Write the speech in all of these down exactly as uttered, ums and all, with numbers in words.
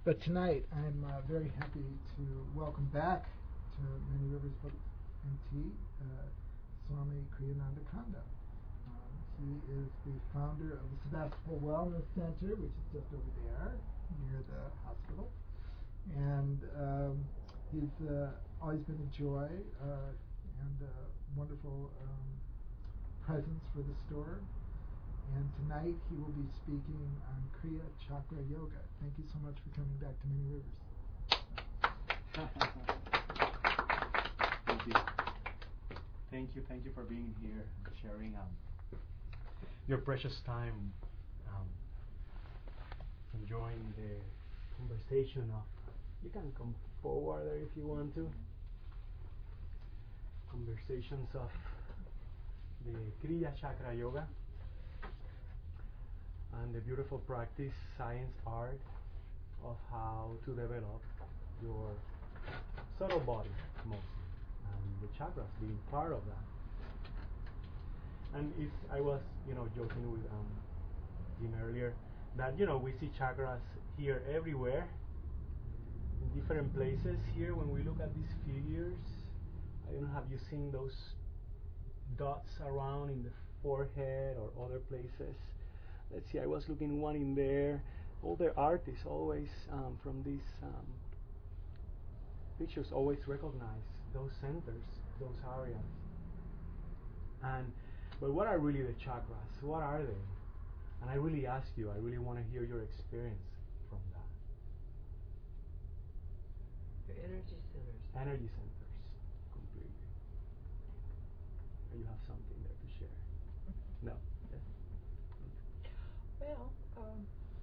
But tonight, I'm uh, very happy to welcome back to Many Rivers Book and Tea, uh, Swami Kriyananda. Um, he is the founder of the Sebastopol Wellness Center, which is just over there near the hospital. And um, he's uh, always been a joy uh, and a wonderful um, presence for the store. And tonight he will be speaking on Kriya Chakra Yoga. Thank you so much for coming back to Many Rivers. Thank you. Thank you, thank you for being here, sharing um, your precious time, um, enjoying the conversation of, you can come forward there if you want to, conversations of the Kriya Chakra Yoga and the beautiful practice, science, art of how to develop your subtle body mostly, and the chakras being part of that. And it's, I was, you know, joking with um, Jim earlier that, you know, we see chakras here everywhere, in different places. Here, when we look at these figures, I don't know, have you seen those dots around in the forehead or other places? Let's see, I was looking one in there. All the artists always, um, from these um, pictures, always recognize those centers, those areas. And but what are really the chakras? What are they? And I really ask you, I really want to hear your experience from that. They're energy centers. Energy centers, completely. Or you have something there to share? No? Yes? Well, um,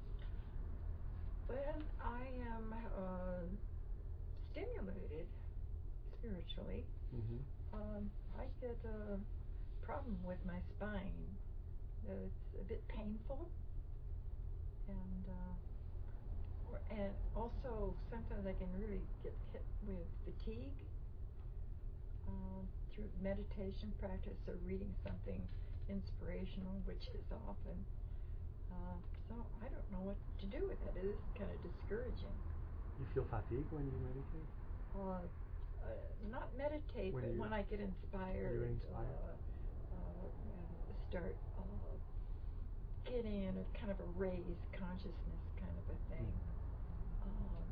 when I am uh, stimulated spiritually, Mm-hmm. um, I get a problem with my spine. It's a bit painful, and uh, or, and also sometimes I can really get hit with fatigue uh, through meditation practice or reading something inspirational, which is often. Uh, so I don't know what to do with it. It is kind of discouraging. You feel fatigue when you meditate? Uh, uh, not meditate, when but when I get inspired, you're inspired. Uh, uh, and start uh, getting in a kind of a raised consciousness kind of a thing. Mm. Um,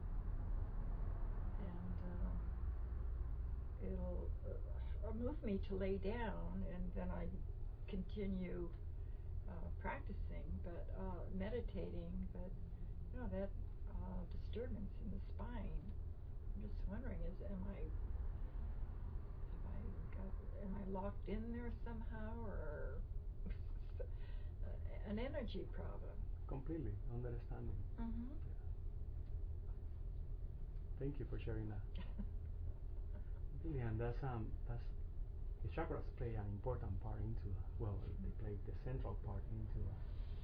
and uh, it'll uh, move me to lay down, and then I continue Uh, practicing, but uh, meditating, but you know that uh, disturbance in the spine. I'm just wondering: is am I, have I got, am I locked in there somehow, or an energy problem? Completely understanding. Mm-hmm. Yeah. Thank you for sharing that. Completely, and that's um that's. The chakras play an important part into that. Well, they play the central part into that.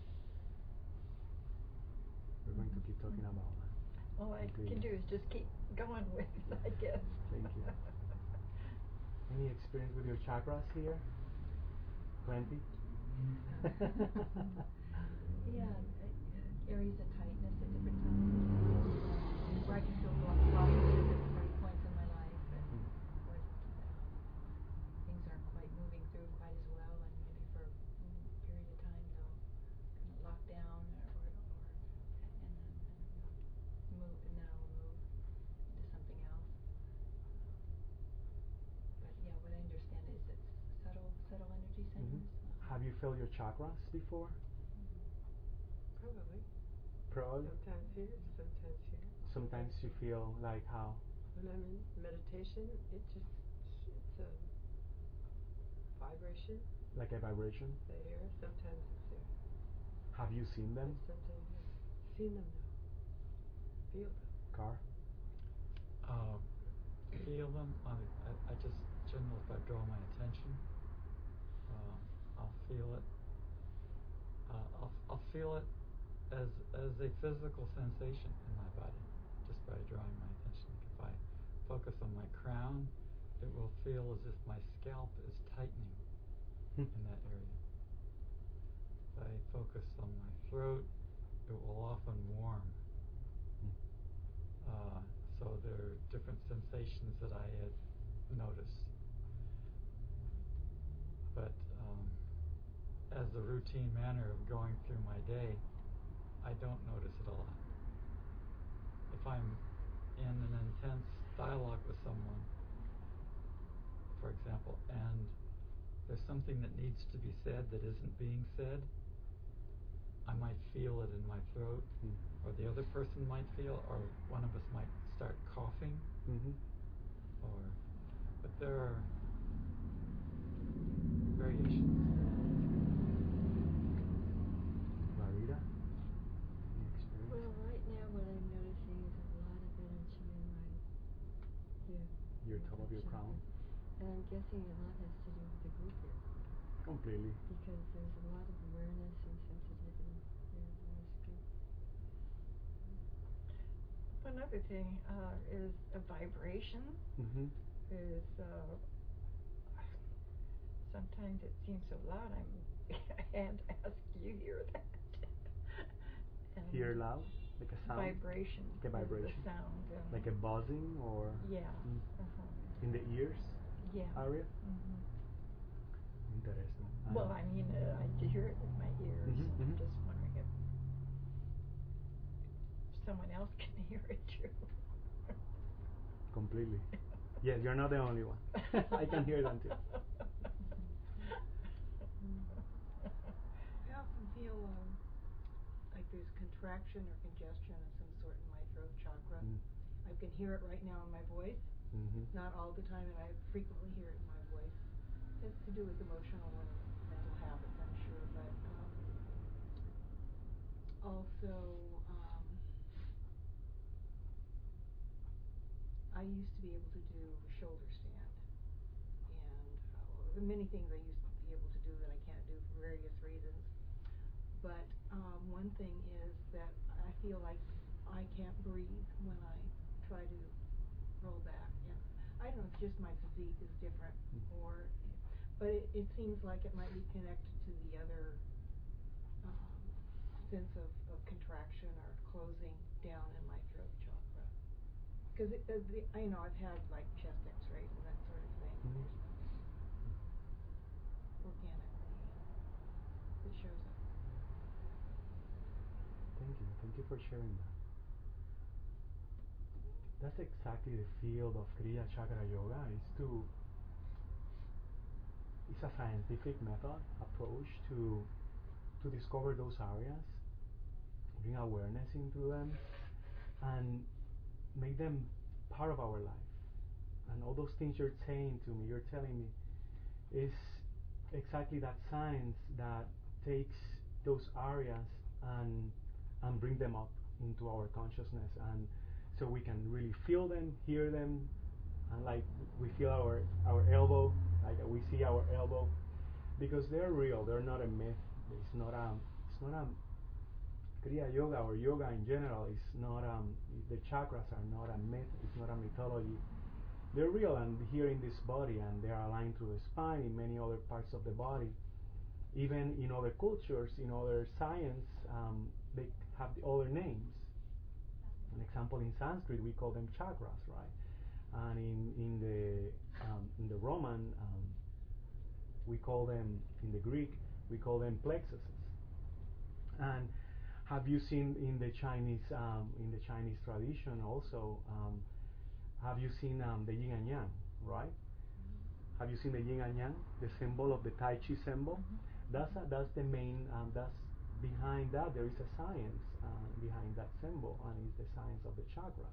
We're going to keep talking about that. All I can do is just keep going with it, I guess. Thank you. Any experience with your chakras here? Plenty? Yeah, uh, areas of tightness at different times, where I can feel blockages at different points in my life, and where things aren't quite moving through quite as well, and maybe for a period of time they'll kind of lock down, or, or, or and then and move, and then I'll move into something else. But yeah, what I understand is it's subtle, subtle energy centers. Mm-hmm. Have you felt your chakras before? Probably. Probably. Sometimes here, sometimes here. Sometimes you feel like how? When I'm in meditation, it just, it's a vibration. Like a vibration? There, sometimes it's there. Have you seen them? Sometimes I've seen them now. Feel them. Car? Uh, feel them. I, I, I just generally, if I draw my attention, um, I'll feel it. Uh, I'll, I'll feel it as as a physical sensation in my body, just by drawing my attention. Like if I focus on my crown, it will feel as if my scalp is tightening in that area. If I focus on my throat, it will often warm. there are different sensations that I had noticed. But um, as the routine manner of going through my day, I don't notice it a lot. If I'm in an intense dialogue with someone, for example, and there's something that needs to be said that isn't being said, I might feel it in my throat, Mm. or the other person might feel, or one of us might start coughing, Mm-hmm. or, but there are variations. Marita, any experience? Well, right now what I'm noticing is a lot of energy in my here. Your in top my of your chakra. crown? And I'm guessing a lot has to do with the group here. Completely. Because there's a lot of awareness and sensitivity here in this group. One other thing uh, is a vibration. Mm-hmm. Is uh, sometimes it seems so loud. I'm I had to ask you hear that. And Hear loud, like a sound. Vibration. Like a is vibration. The sound. And Like a buzzing, or yeah. mm, Uh-huh. in the ears Yeah. area. Mm-hmm. Interesting. Well, I mean, uh, I do hear it with my ears. Mhm, and mhm. I'm just wondering if someone else can hear it too. Completely. Yes, you're not the only one. I can hear them too. I often feel um, like there's contraction or congestion of some sort in my throat chakra. Mm. I can hear it right now in my voice. Mm-hmm. Not all the time, and I frequently hear it in my voice. It has to do with emotional and mental habits, I'm sure, but um, also um, I used to be able to do a shoulder stand, and uh, well, there are many things I used to be able to do that I can't do for various reasons. But um, one thing is that I feel like I can't breathe when I try to roll back, and I don't know if just my physique is different, Mm. or, but it, it seems like it might be connected to the other um, sense of, of contraction or closing down in my throat chakra. Because uh, the, I know I've had like chest X-rays and that sort of thing. Mhm. There's nothing organically that shows up. Thank you. Thank you for sharing that. That's exactly the field of Kriya Chakra Yoga, is to it's a scientific method approach to to discover those areas, bring awareness into them, and make them part of our life. And all those things you're saying to me, you're telling me, is exactly that science that takes those areas and and bring them up into our consciousness, and so we can really feel them, hear them, and like we feel our our elbow, like we see our elbow, because they're real. They're not a myth. It's not a it's not a Kriya Yoga or yoga in general is not um the chakras are not a myth. It's not a mythology. They're real, and here in this body, and they are aligned through the spine in many other parts of the body. Even in other cultures, in other science, um, they have the other names. An example, in Sanskrit we call them chakras, right? And in in the um, in the Roman um, we call them, in the Greek we call them plexuses. And have you seen in the Chinese um, in the Chinese tradition also? Um, have you seen um, the yin and yang, right? Mm-hmm. Have you seen the yin and yang, the symbol of the Tai Chi symbol? Mm-hmm. That's a, that's the main. Um, that's behind that. There is a science uh, behind that symbol, and it's the science of the chakras.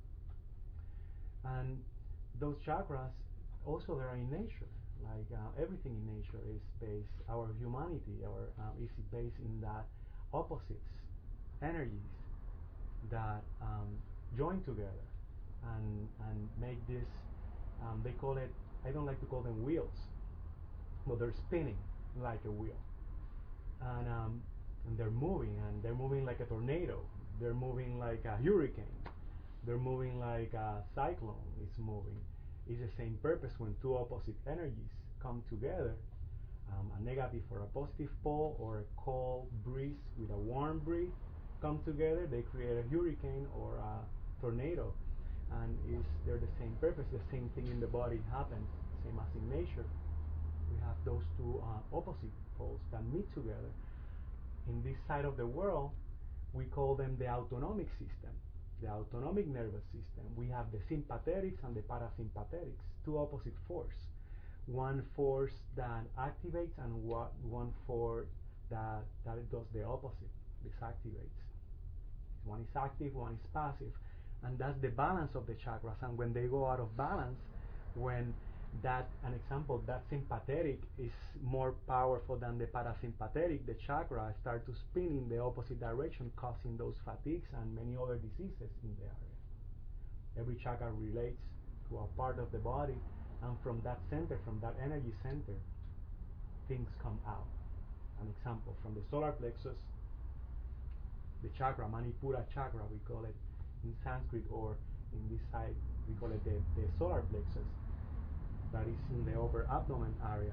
And those chakras also they are in nature. Like uh, everything in nature is based. Our humanity, our uh, is based in that opposites, energies that um, join together and and make this. Um, they call it. I don't like to call them wheels, but they're spinning like a wheel, and um, and they're moving, and they're moving like a tornado. They're moving like a hurricane. They're moving like a cyclone is moving. It's the same purpose when two opposite energies come together, um, a negative or a positive pole, or a cold breeze with a warm breeze come together, they create a hurricane or a tornado. and is they're the same purpose. The same thing in the body happens, same as in nature. We have those two uh, opposite poles that meet together. In this side of the world, we call them the autonomic system, the autonomic nervous system. We have the sympathetics and the parasympathetics, two opposite forces. One force that activates and wa- one force that, that it does the opposite, disactivates. One is active, one is passive. And that's the balance of the chakras. And when they go out of balance, when that, an example, that sympathetic is more powerful than the parasympathetic, the chakra start to spin in the opposite direction, causing those fatigues and many other diseases in the area. Every chakra relates to a part of the body, and from that center, from that energy center, things come out. An example, from the solar plexus, the chakra, Manipura chakra, we call it in Sanskrit, or in this side, we call it the, the solar plexus. That is in the upper abdomen area,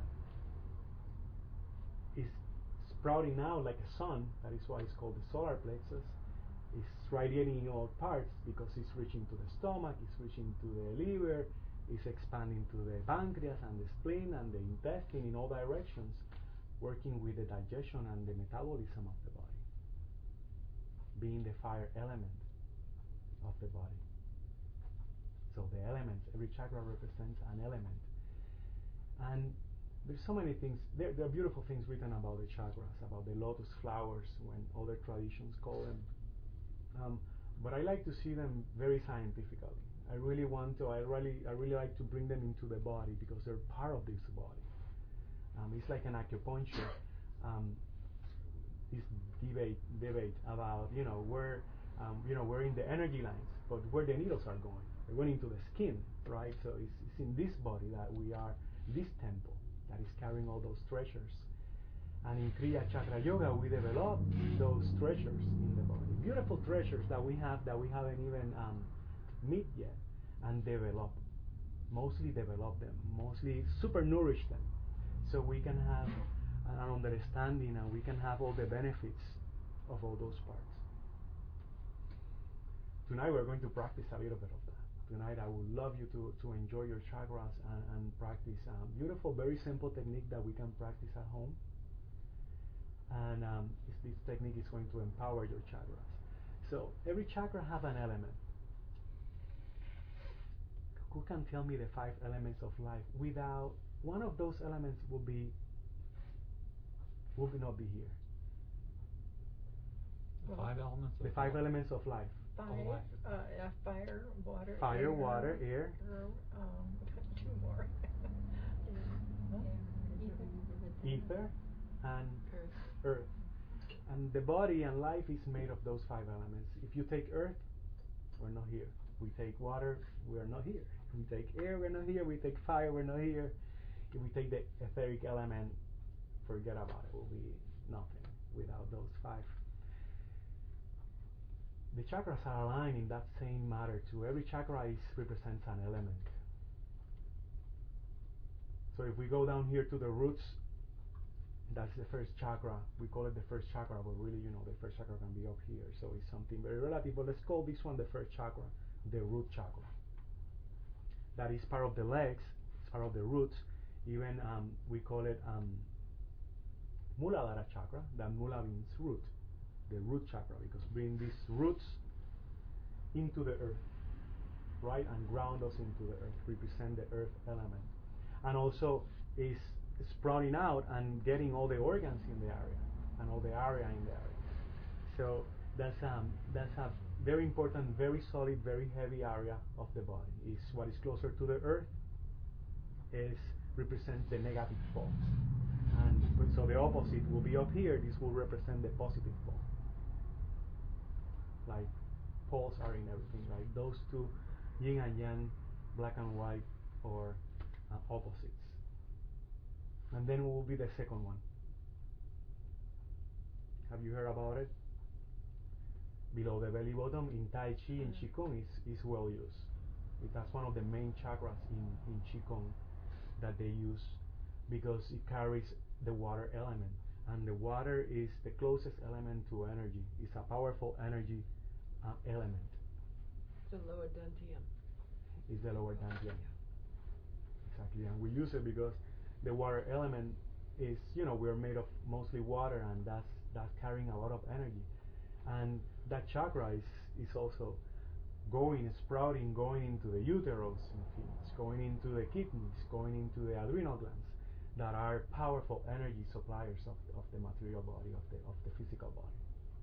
is sprouting out like a sun. That is why it's called the solar plexus. It's radiating in all parts because it's reaching to the stomach, it's reaching to the liver, it's expanding to the pancreas and the spleen and the intestine in all directions, working with the digestion and the metabolism of the body, being the fire element of the body. So the elements, every chakra represents an element. And there's so many things, there, there are beautiful things written about the chakras, about the lotus flowers, when other traditions call them. Um, but I like to see them very scientifically. I really want to, I really, I really like to bring them into the body because they're part of this body. Um, it's like an acupuncture. Um, this debate, debate about, you know, where, um, you know, we're in the energy lines, but where the needles are going. They're going into the skin, right? So it's, it's in this body that we are, this temple that is carrying all those treasures. And in Kriya Chakra Yoga, we develop those treasures in the body. Beautiful treasures that we have that we haven't even um, met yet, and develop, mostly develop them, mostly super nourish them, so we can have an understanding and we can have all the benefits of all those parts. Tonight we're going to practice a little bit of that. Tonight I would love you to, to enjoy your chakras and, and practice um, beautiful, very simple technique that we can practice at home. And um, this, this technique is going to empower your chakras. So every chakra have an element. Who can tell me the five elements of life? Without one of those elements, will be will be not be here. The Well, five elements of The five life. elements of life. Five, Of life. uh, yeah, fire, water, Fire, air, water, air. air, um, two more. Huh? Ether and Earth. earth. And the body and life is made of those five elements. If you take earth, we're not here. We take water, we're not here. We take air, we're not here. We take fire, we're not here. If we take the etheric element, forget about it. We'll be nothing without those five. The chakras are aligned in that same matter too. Every chakra is, represents an element. So if we go down here to the roots, that's the first chakra. We call it the first chakra, but really, you know, the first chakra can be up here. So it's something very relative. But let's call this one the first chakra, the root chakra. That is part of the legs. It's part of the roots. Even um, we call it um, Muladhara chakra. That Mula means root, the root chakra, because bring these roots into the earth, right, and ground us into the earth, represent the earth element, and also is sprouting out and getting all the organs in the area and all the area in the area. So that's um that's a very important, very solid, very heavy area of the body. Is what is closer to the earth is represents the negative pole, and but so the opposite will be up here. This will represent the positive pole. Like poles are in everything, right? Those two, yin and yang, black and white, or uh, opposites. And then what will be the second one? Have you heard about it? Below the belly button in Tai Chi and Qigong is, is well used. It, that's one of the main chakras in, in Qigong that they use because it carries the water element. And the water is the closest element to energy. It's a powerful energy uh, element. The lower dantian. is the lower dantian. Exactly, and we use it because the water element is, you know, we're made of mostly water, and that's that's carrying a lot of energy, and that chakra is is also going, sprouting, going into the uterus, it's going into the kidneys, going into the adrenal glands, that are powerful energy suppliers of, of the material body, of the of the physical body.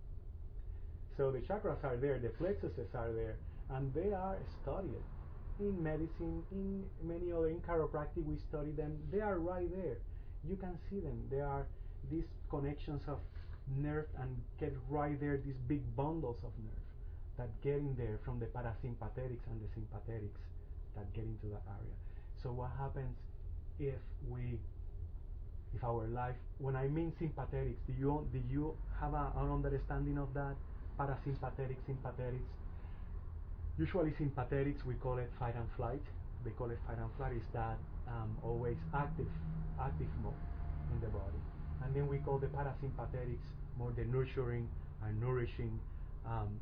So the chakras are there, the plexuses are there, and they are studied in medicine, in many other, in chiropractic we study them. They are right there. You can see them. There are these connections of nerve, and get right there these big bundles of nerve that get in there from the parasympathetics and the sympathetics that get into that area. So what happens if we, if our life, when I mean sympathetics, do you do you have a, an understanding of that? Parasympathetics, sympathetics. Usually sympathetics, we call it fight and flight. They call it fight and flight. Is that um, always active, active mode in the body. And then we call the parasympathetics more the nurturing and nourishing um,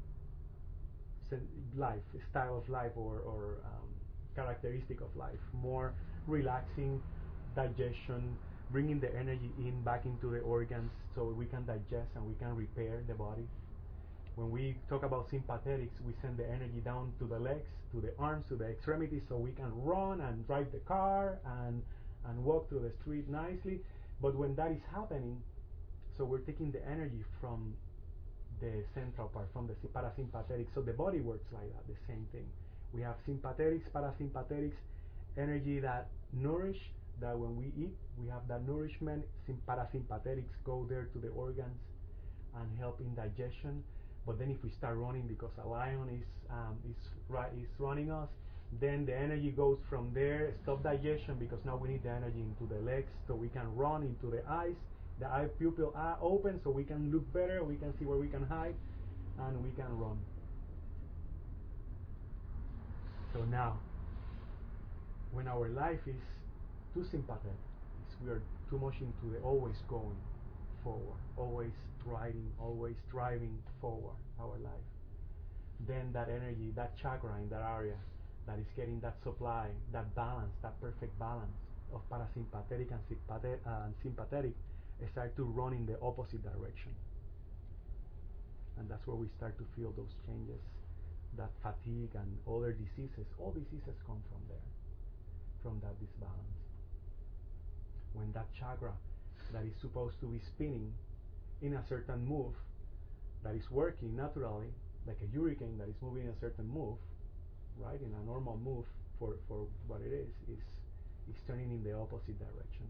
life, style of life, or, or um, characteristic of life. More relaxing, digestion, bringing the energy in back into the organs so we can digest and we can repair the body. When we talk about sympathetics, we send the energy down to the legs, to the arms, to the extremities, so we can run and drive the car and and walk through the street nicely. But when that is happening, so we're taking the energy from the central part, from the parasympathetics. So the body works like that, the same thing. We have sympathetics, parasympathetics, energy that nourish, that when we eat, we have that nourishment. Parasympathetics go there to the organs and help in digestion. But then if we start running because a lion is um, is right is running us, then the energy goes from there, stop digestion, because now we need the energy into the legs so we can run, into the eyes, the eye pupil are open so we can look better, we can see where we can hide, and we can run. So now, when our life is too sympathetic, we are too much into the always going forward, always riding, always driving forward our life, then that energy, that chakra in that area that is getting that supply, that balance, that perfect balance of parasympathetic and sympathetic, uh, and sympathetic start to run in the opposite direction. And that's where we start to feel those changes, that fatigue and other diseases. All diseases come from there, from that disbalance. When that chakra that is supposed to be spinning in a certain move, that is working naturally, like a hurricane that is moving in a certain move, right, in a normal move for, for what it is, is, is turning in the opposite direction.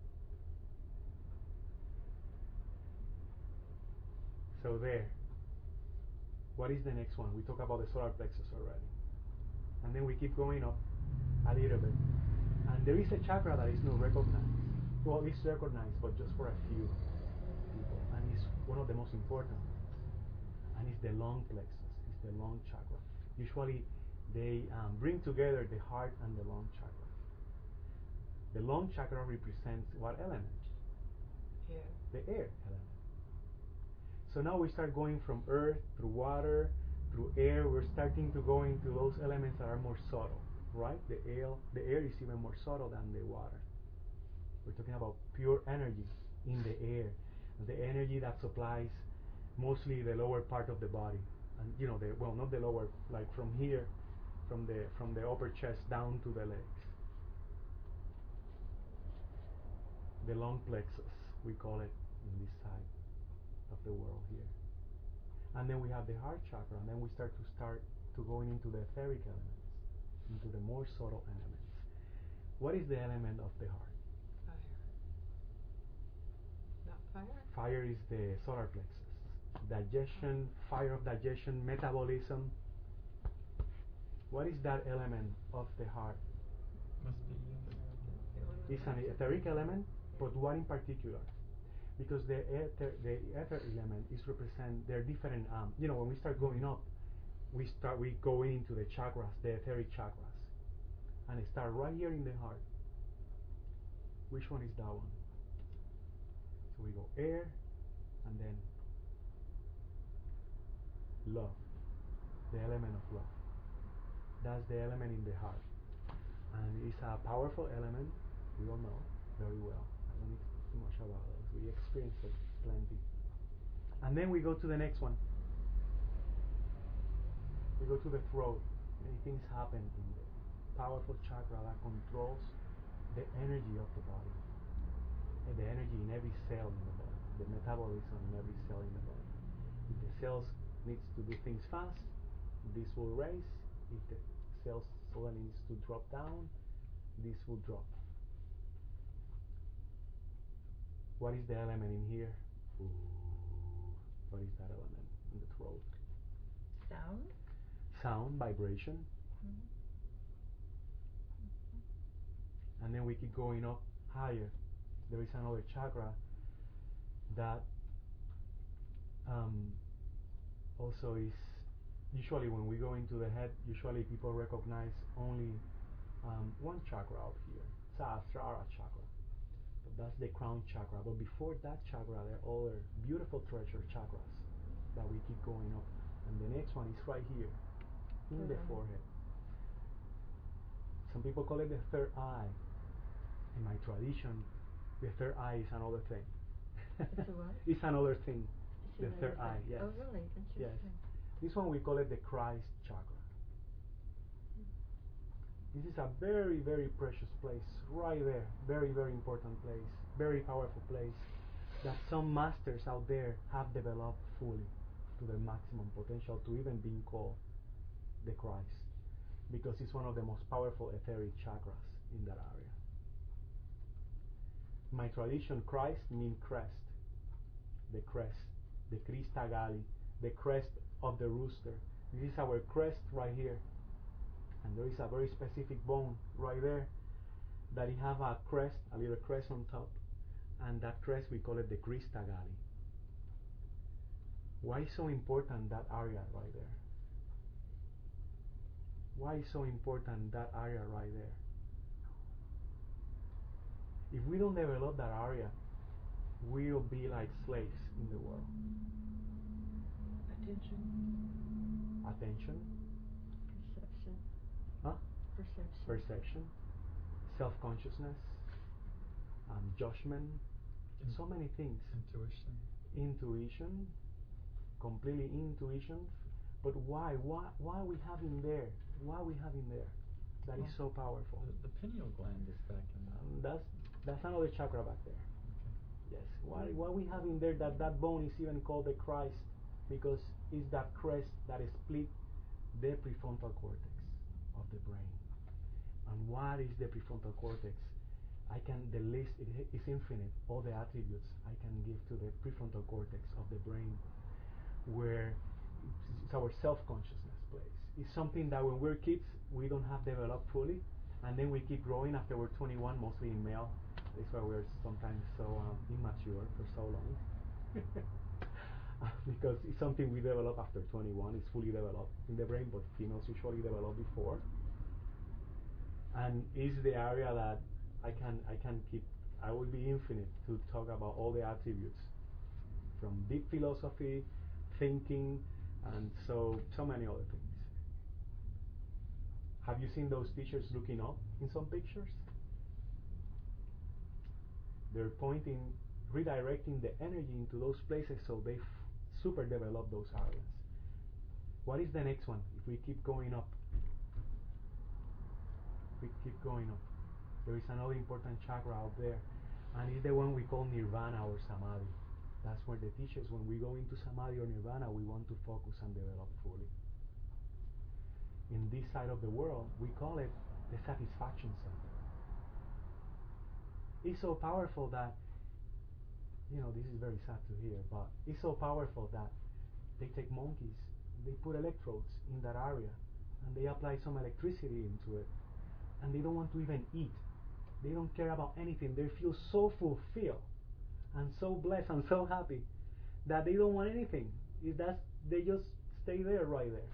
So there, what is the next one? We talk about the solar plexus already. And then we keep going up a little bit. And there is a chakra that is not recognized. Well, it's recognized, but just for a few people. And it's one of the most important. And it's the lung plexus. It's the lung chakra. Usually, they um, bring together the heart and the lung chakra. The lung chakra represents what element? Air. The air element. So now we start going from earth, through water, through air. We're starting to go into those elements that are more subtle, right? The air, the air is even more subtle than the water. We're talking about pure energy in the air, the energy that supplies mostly the lower part of the body, and you know, the well, not the lower, like from here, from the from the upper chest down to the legs. The lung plexus, we call it in this side of the world here. And then we have the heart chakra, and then we start to start to going into the etheric elements, into the more subtle elements. What is the element of the heart? Fire. Not fire? Fire is the solar plexus. Digestion, fire of digestion, metabolism. What is that element of the heart? Must be ether. It's an etheric element, but what in particular? Because the ether, the ether element is represent. They're different. Um, you know, when we start going up, we start we go into the chakras, the etheric chakras, and it start right here in the heart. Which one is that one? So we go air, and then love, the element of love. That's the element in the heart. and it's a powerful element. We all know very well. I don't need to talk too much about it. We experience it plenty. And then we go to the next one. We go to the throat. Many things happen in the powerful chakra that controls the energy of the body, and the energy in every cell in the body, the metabolism in every cell in the body. If the cells needs to do things fast, this will raise. If the cells suddenly needs to drop down, this will drop. What is the element in here? Ooh. What is that element in the throat? Sound? Sound, vibration. Mm-hmm. And then we keep going up higher. There is another chakra that um, also is usually when we go into the head, usually people recognize only um, one chakra up here, Sahasrara chakra. But that's the crown chakra. But before that chakra, there are other beautiful treasure chakras that we keep going up. And the next one is right here, in Mm-hmm. the forehead. Some people call it the third eye. In my tradition, the third eye is another thing. It's a what? It's another thing. It's The another third eye, thing. yes. Oh, really? Interesting. Yes. This one we call it the Christ chakra. This is a very, very precious place, right there. Very, very important place. Very powerful place that some masters out there have developed fully to their maximum potential to even being called the Christ, because it's one of the most powerful etheric chakras in that area. My tradition, Christ means crest, the crest, the Krista Gali, the crest of the rooster. This is our crest right here, and there is a very specific bone right there that it have a crest, a little crest on top, and that crest we call it the Krista Gali. Why is so important that area right there? Why is so important that area right there? If we don't develop that area, we'll be like slaves in the world. Attention. Attention, Perception. huh? Perception. Perception, self-consciousness, um, judgment, In- so many things. Intuition. Intuition, completely intuition. But why? Why? Why we have him there? Why we have him there? That is so powerful. The, the pineal gland is back in that. Um, that's that's another chakra back there. Okay. Yes. Why why we have in there that that bone is even called the Christ, because it's that crest that split the prefrontal cortex of the brain. And what is the prefrontal cortex? I can the list it is infinite. All the attributes I can give to the prefrontal cortex of the brain, where it's our self-consciousness place. It's something that when we're kids we don't have developed fully, and then we keep growing after we're twenty-one, mostly in male. That's why we're sometimes so um, immature for so long. Because it's something we develop after twenty-one. It's fully developed in the brain, but females usually develop before. And is the area that I can I can keep. I will be infinite to talk about all the attributes, from deep philosophy, thinking, and so so many other things. Have you seen those teachers looking up in some pictures? They're pointing, redirecting the energy into those places so they f super develop those areas. What is the next one? If we keep going up, we keep going up, there is another important chakra out there, and it's the one we call Nirvana or Samadhi. That's where the teachers, when we go into Samadhi or Nirvana, we want to focus and develop fully. In this side of the world, we call it the satisfaction center. It's so powerful that, you know, this is very sad to hear, but it's so powerful that they take monkeys, they put electrodes in that area, and they apply some electricity into it, and they don't want to even eat. They don't care about anything. They feel so fulfilled and so blessed and so happy that they don't want anything. If that's, they just stay there, right there.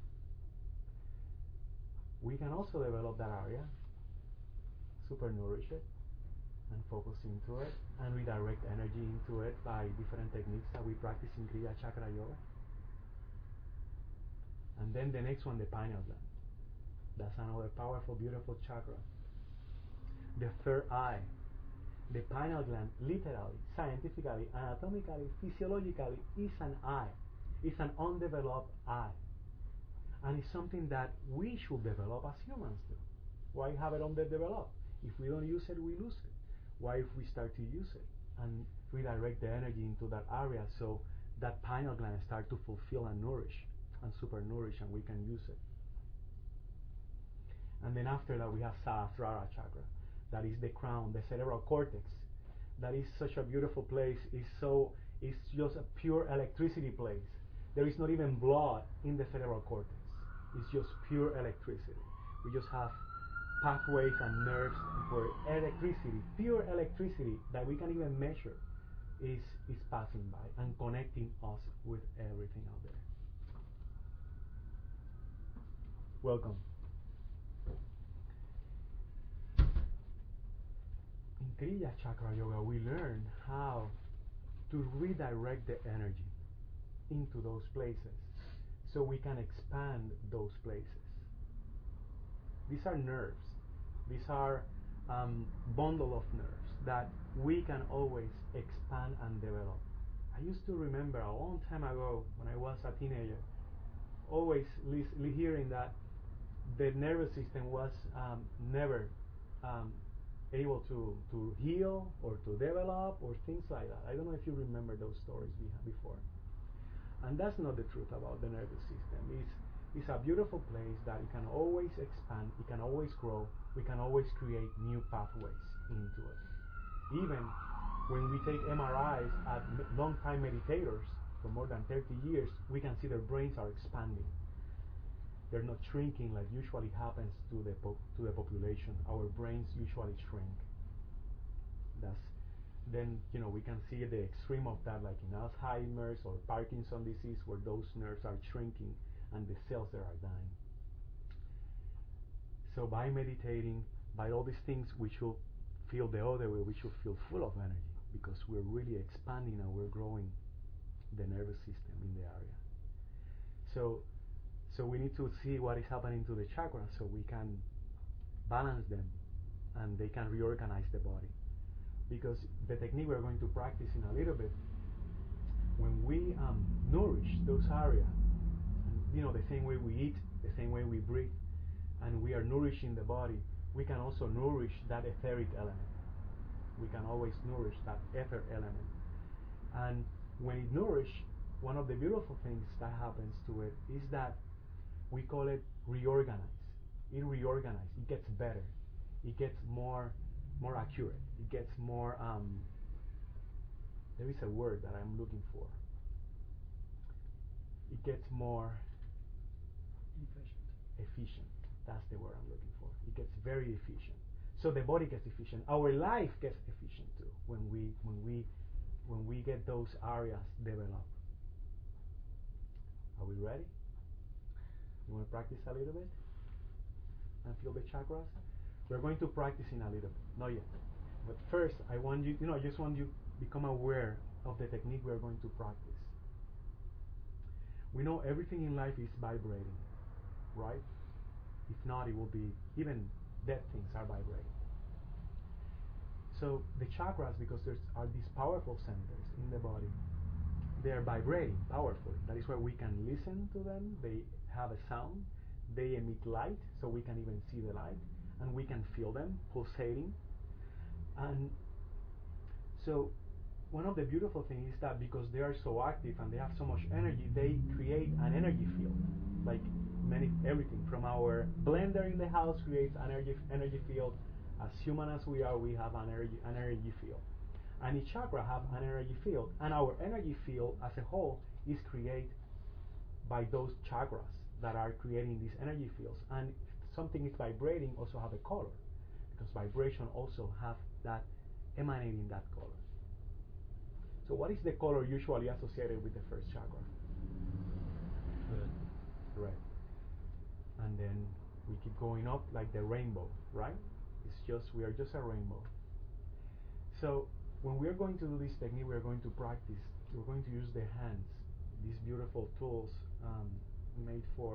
We can also develop that area, super nourish it, and focus into it, and redirect energy into it by different techniques that we practice in Kriya Chakra Yoga. And then the next one, the pineal gland. That's another powerful, beautiful chakra. The third eye. The pineal gland, literally, scientifically, anatomically, physiologically, is an eye. It's an undeveloped eye. And it's something that we should develop as humans too. Why have it underdeveloped? If we don't use it, we lose it. Why if we start to use it and redirect the energy into that area so that pineal gland start to fulfill and nourish and super nourish and we can use it. And then after that we have Sahasrara chakra. That is the crown, the cerebral cortex. That is such a beautiful place. It's so, it's just a pure electricity place. There is not even blood in the cerebral cortex. It's just pure electricity. We just have pathways and nerves where electricity, pure electricity that we can even measure is, is passing by and connecting us with everything out there. Welcome. In Kriya Chakra Yoga, we learn how to redirect the energy into those places so we can expand those places. These are nerves. These are um, bundle of nerves that we can always expand and develop. I used to remember a long time ago when I was a teenager, always li li hearing that the nervous system was um, never um, able to, to heal or to develop or things like that. I don't know if you remember those stories we had before. And that's not the truth about the nervous system. It's, it's a beautiful place that it can always expand, it can always grow, we can always create new pathways into it. Even when we take M R Is at long-time meditators for more than thirty years, we can see their brains are expanding. They're not shrinking like usually happens to the po to the population. Our brains usually shrink. That's then you know we can see the extreme of that, like in Alzheimer's or Parkinson's disease, where those nerves are shrinking and the cells there are dying. So by meditating, by all these things, we should feel the other way. We should feel full of energy because we're really expanding and we're growing the nervous system in the area. So. So we need to see what is happening to the chakras so we can balance them and they can reorganize the body. Because the technique we're going to practice in a little bit, when we um, nourish those areas, and, you know, the same way we eat, the same way we breathe, and we are nourishing the body, we can also nourish that etheric element. We can always nourish that ether element. And when it nourishes, one of the beautiful things that happens to it is that we call it reorganize. It reorganizes. It gets better. It gets more, more accurate. It gets more. Um, there is a word that I'm looking for. It gets more efficient. Efficient. That's the word I'm looking for. It gets very efficient. So the body gets efficient. Our life gets efficient too when we when we when we get those areas developed. Are we ready? You want to practice a little bit and feel the chakras? We're going to practice in a little bit, not yet. But first, I want you, you know, I just want you to become aware of the technique we're going to practice. We know everything in life is vibrating, right? If not, it will be, even dead things are vibrating. So the chakras, because there are these powerful centers in the body, they are vibrating powerfully. That is why we can listen to them. They have a sound. They emit light, so we can even see the light, and we can feel them pulsating. And so one of the beautiful things is that because they are so active and they have so much energy, they create an energy field. Like many everything from our blender in the house creates an energy energy field. As human as we are, we have an energy an energy field. And each chakra have an energy field, and our energy field as a whole is created by those chakras that are creating these energy fields. And if something is vibrating, also have a color, because vibration also have that emanating that color. So what is the color usually associated with the first chakra? Red. Red. And then we keep going up like the rainbow, right? It's just, we are just a rainbow. So when we are going to do this technique, we are going to practice. We're going to use the hands, these beautiful tools um, made for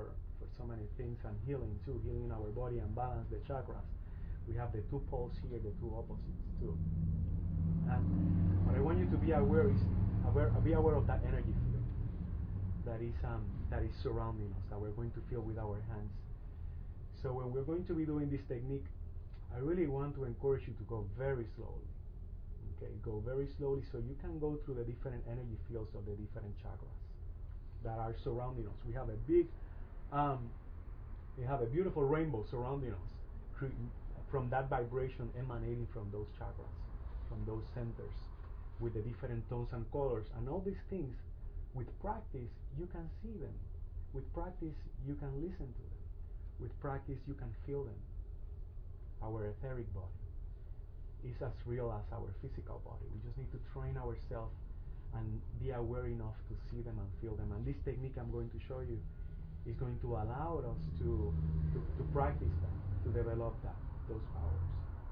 for so many things and healing too, healing our body and balance the chakras. We have the two poles here, the two opposites too. And what I want you to be aware is aware, be aware of that energy field that is um, that is surrounding us, that we're going to feel with our hands. So when we're going to be doing this technique, I really want to encourage you to go very slowly. Okay, go very slowly so you can go through the different energy fields of the different chakras that are surrounding us. We have a big, um, we have a beautiful rainbow surrounding us, from that vibration emanating from those chakras, from those centers, with the different tones and colors, and all these things. With practice, you can see them. With practice, you can listen to them. With practice, you can feel them. Our etheric body is as real as our physical body. We just need to train ourselves and be aware enough to see them and feel them. And this technique I'm going to show you is going to allow us to, to, to practice that, to develop that, those powers.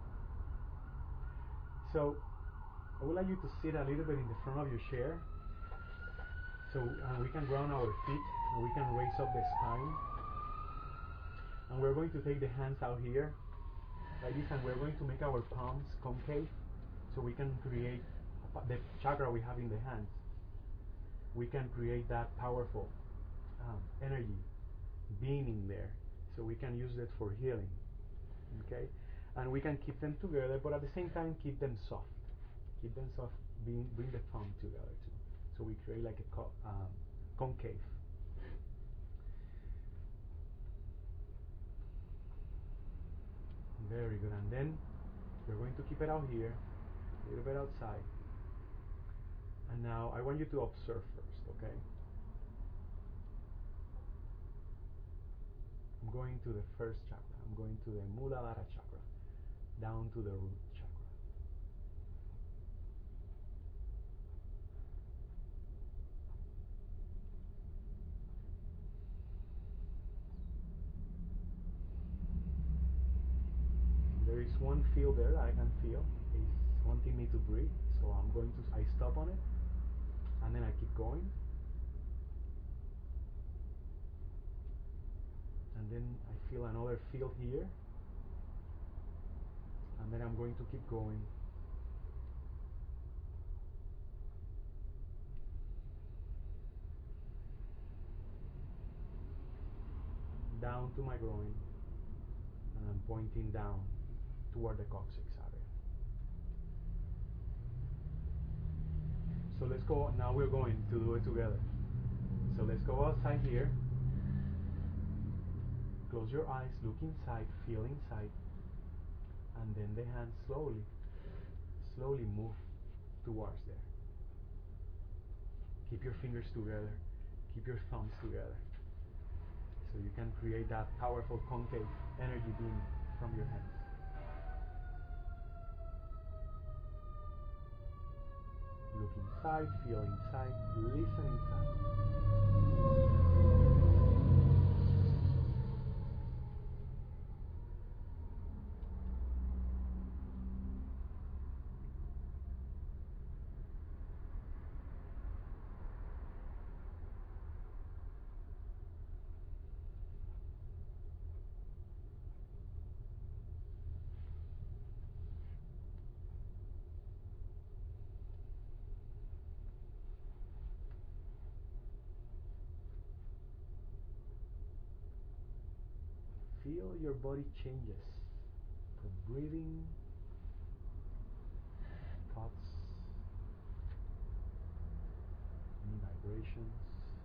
So I would like you to sit a little bit in the front of your chair, so and we can ground our feet and we can raise up the spine. And we're going to take the hands out here like this, and we're going to make our palms concave so we can create the chakra we have in the hands. We can create that powerful um, energy being in there, so we can use it for healing. Okay, and we can keep them together, but at the same time keep them soft. Keep them soft. Bring, bring the palm together too, so we create like a co um, concave. Very good. And then we're going to keep it out here, a little bit outside. And now I want you to observe first, okay? I'm going to the first chakra. I'm going to the Muladhara chakra, down to the root chakra. There is one field there that I can feel. It's wanting me to breathe, so I'm going to, I stop on it, and then I keep going. And then I feel another field here, and then I'm going to keep going. Down to my groin, and I'm pointing down toward the coccyx area. So let's go, now we're going to do it together. So let's go outside here. Close your eyes, look inside, feel inside, and then the hands slowly, slowly move towards there. Keep your fingers together, keep your thumbs together, so you can create that powerful concave energy beam from your hands. Look inside, feel inside, listen inside. Feel your body changes from breathing, thoughts, any vibrations.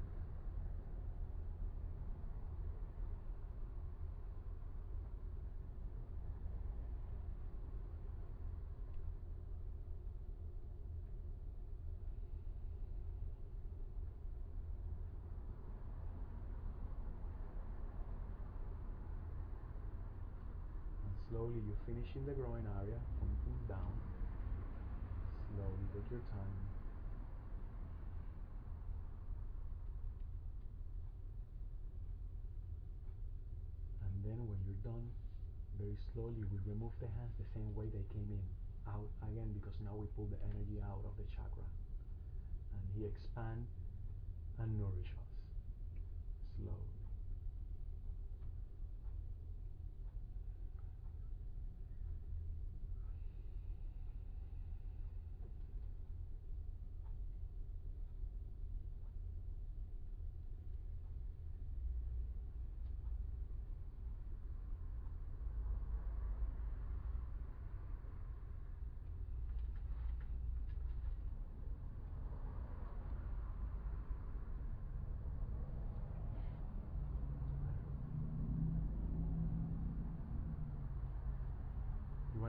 Slowly you finish in the groin area, pointing down. Slowly, take your time. And then when you're done, very slowly we remove the hands the same way they came in, out again, because now we pull the energy out of the chakra. And he expands and nourish us. Slowly.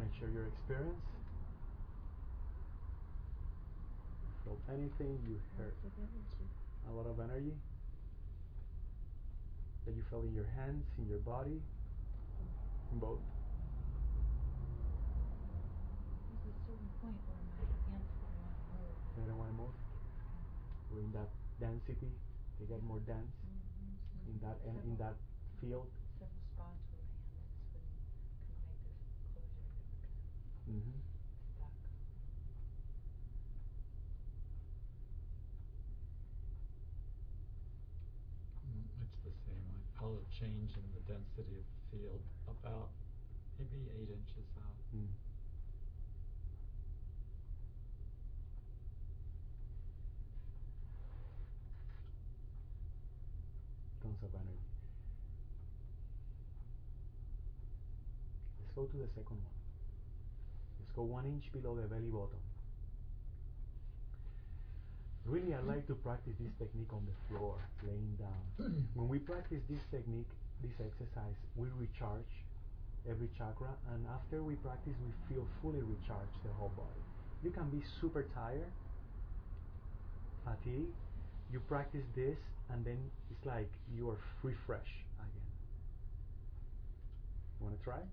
and share your experience. You felt anything? You heard Lots of energy. a lot of energy that you felt in your hands, in your body, in both. There's a certain point where my hands don't want to move. They don't want to move. We're in that density. They get more dense Mm-hmm. in that en- in that field. Several spots where my hands just wouldn't couldn't make this closure. They were kind Mm-hmm. of stuck. Mm, it's the same. I felt a change in the density of the field about maybe eight inches out. Mm. Tons of energy. Let's go to the second one. Let's go one inch below the belly button. Really, I like to practice this technique on the floor, laying down. When we practice this technique, this exercise, we recharge every chakra, and after we practice, we feel fully recharged the whole body. You can be super tired, fatigued. You practice this, and then it's like you are refreshed again. You want to try?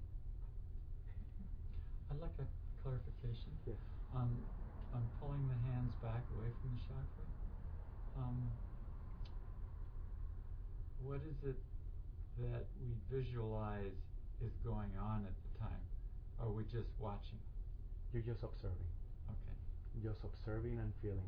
I'd like a clarification. Yes. Um, I'm pulling the hands back away from the chakra. Um, what is it that we visualize is going on at the time? Or are we just watching? You're just observing. Okay. Just observing and feeling.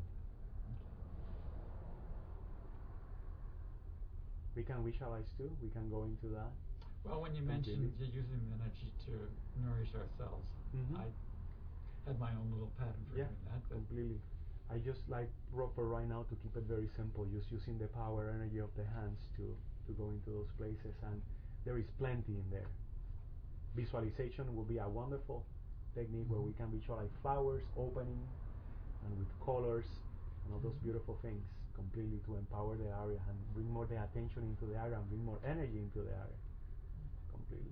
We can visualize too. We can go into that. Well, when you Completely. mentioned you're using the energy to nourish ourselves, Mhm. I had my own little pattern for Yeah, doing that. But completely. I just like ro- for right now to keep it very simple, just using the power energy of the hands to to go into those places, and there is plenty in there. Visualization will be a wonderful technique where we can visualize flowers opening and with colors and all those Mhm. beautiful things, completely to empower the area and bring more the attention into the area and bring more energy into the area. Completely.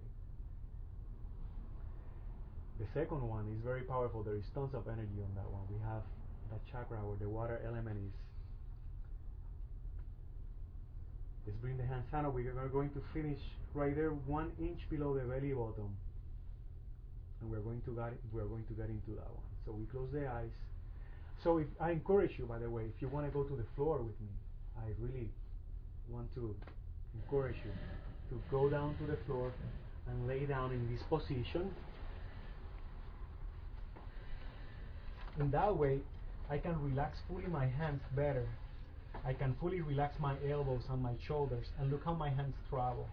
The second one is very powerful. There is tons of energy on that one. We have that chakra where the water element is. Let's bring the hands down. We are going to finish right there, one inch below the belly button, and we're going to get we're going to get into that one. So we close the eyes. So if I encourage you, by the way, if you want to go to the floor with me, I really want to encourage you to go down to the floor and lay down in this position. In that way, I can relax fully my hands better. I can fully relax my elbows and my shoulders, and look how my hands travel.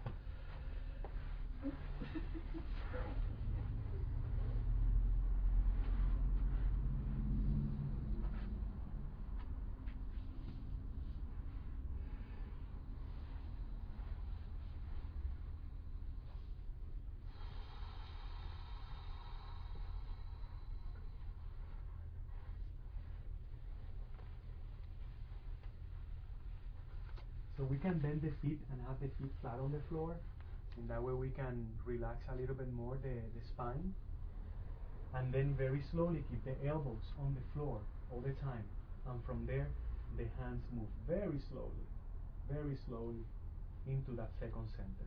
So we can bend the feet and have the feet flat on the floor. And that way we can relax a little bit more the, the spine. And then very slowly keep the elbows on the floor all the time. And from there, the hands move very slowly, very slowly into that second center.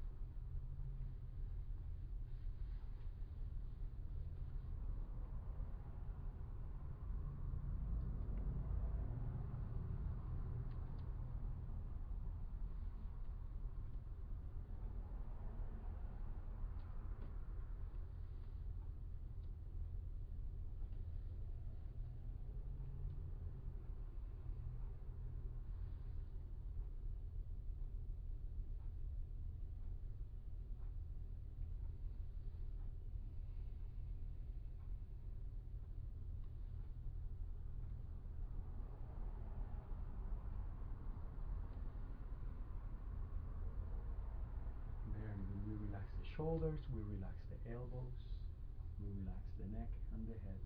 There, we relax the shoulders, we relax the elbows, we relax the neck and the head.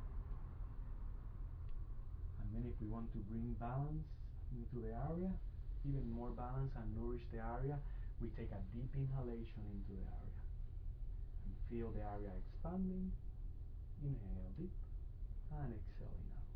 And then if we want to bring balance into the area, even more balance and nourish the area, we take a deep inhalation into the area and feel the area expanding. Inhale deep and exhaling out.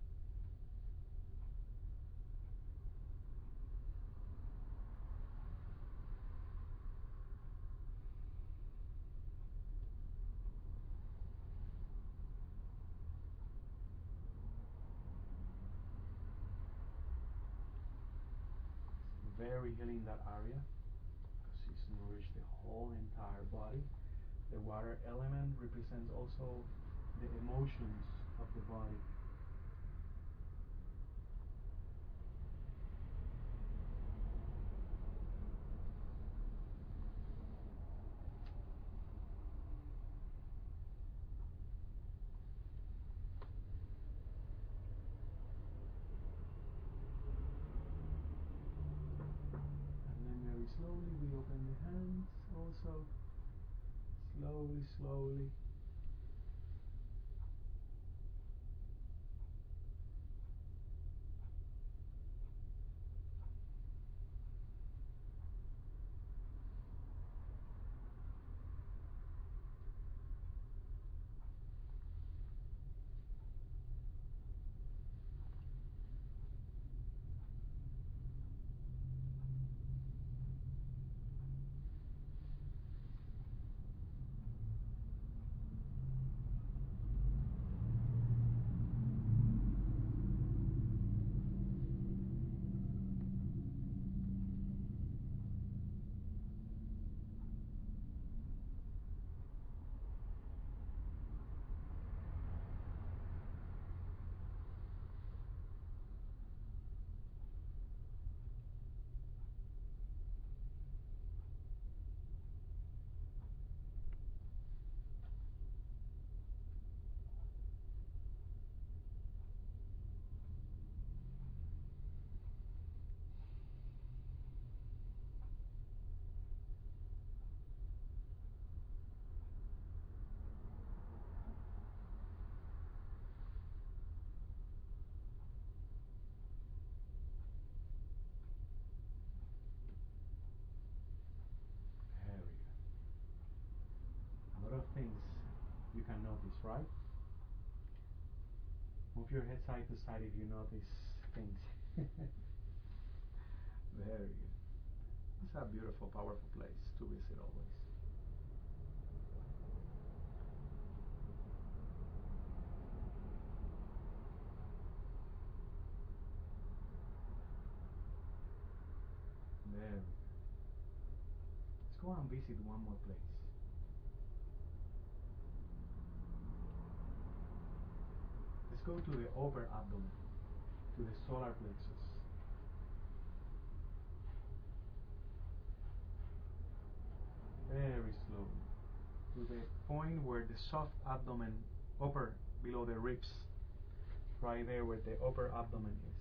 Very healing that area because it's nourished the whole entire body. The water element represents also the emotions of the body. And then very slowly we open the hands also. Slowly, slowly. Very good. A lot of things you can notice, right? Move your head side to side if you notice things. Very good. It's a beautiful, powerful place to visit always. Very good. Let's go and visit one more place. Let's go to the upper abdomen, to the solar plexus. Very slowly. To the point where the soft abdomen, upper, below the ribs, right there where the upper abdomen is.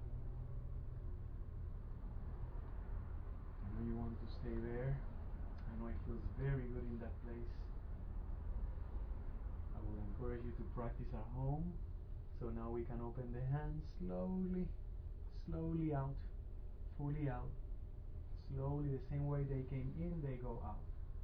Stay there I know it feels very good in that place. I will encourage you to practice at home. So now we can open the hands slowly, slowly out, fully out. Slowly, the same way they came in, they go out.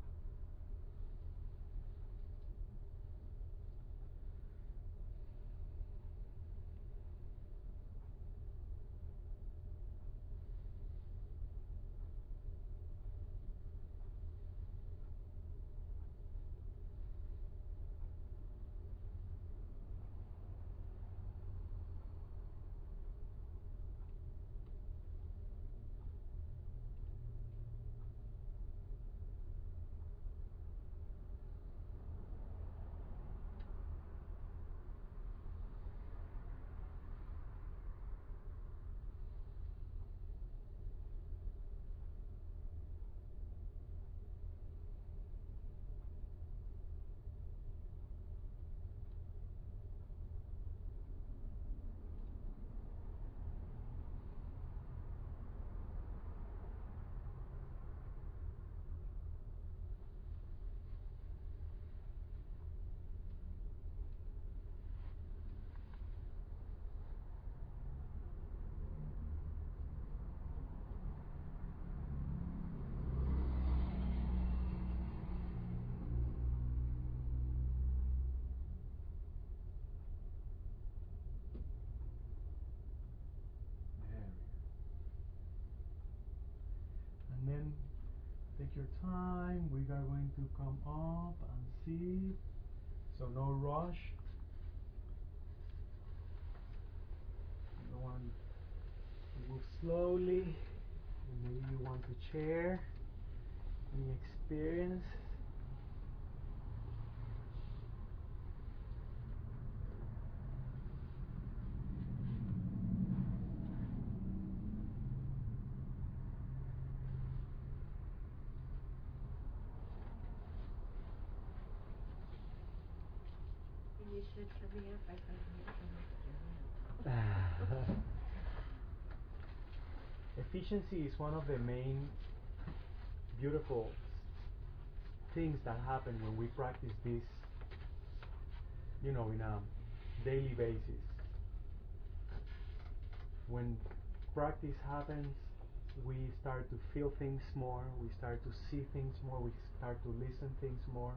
And then take your time. We are going to come up and see. So no rush. You don't want to move slowly. And maybe you want to share any experience. When you said coming up, I thought you were coming up. Efficiency is one of the main beautiful things that happen when we practice this, you know, in a daily basis. When practice happens, we start to feel things more, we start to see things more, we start to listen things more.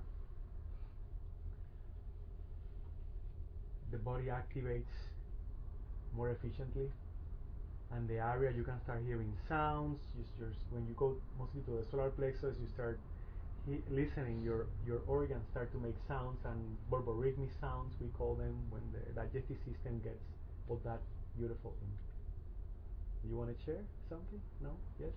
The body activates more efficiently, and the area you can start hearing sounds. You just, when you go mostly to the solar plexus, you start he listening. Your your organs start to make sounds, and borborygmic sounds we call them, when the digestive system gets all that beautiful in. You want to share something? No? Yes?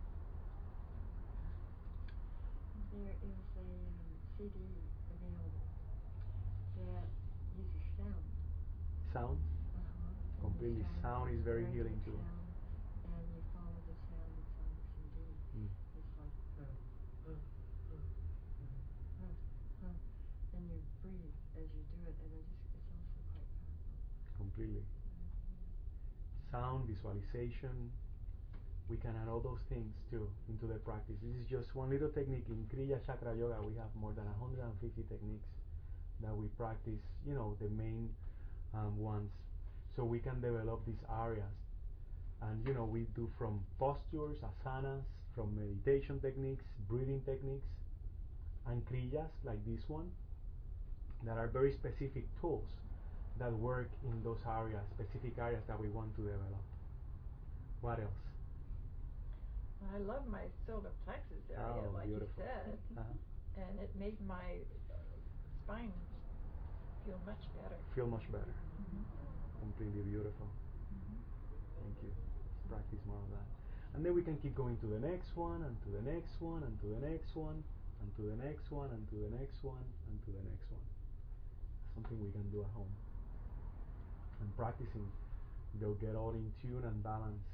There is a um, C D available that uses sound. Sound? Uh-huh. Completely. Sound is very healing too. Sound, and you follow the sound that's on the C D. Mm. It's like, uh, uh, uh, uh, uh, uh, and you breathe as you do it, and it just, it's also quite powerful. Completely. Sound, visualization, we can add all those things too into the practice. This is just one little technique. In Kriya Chakra Yoga we have more than one hundred fifty techniques that we practice, you know, the main um, ones, so we can develop these areas. And you know, we do from postures, asanas, from meditation techniques, breathing techniques, and kriyas like this one, that are very specific tools that work in those areas, specific areas that we want to develop. What else? I love my solar plexus area, Oh, like beautiful. you said, Uh-huh. and it made my uh, spine feel much better. Feel much better. Mm-hmm. Completely beautiful. Mm-hmm. Thank you. Let's practice more of that. And then we can keep going to the next one, and to the next one, and to the next one, and to the next one, and to the next one, and to the next one. Something we can do at home. And practicing, they'll get all in tune and balance.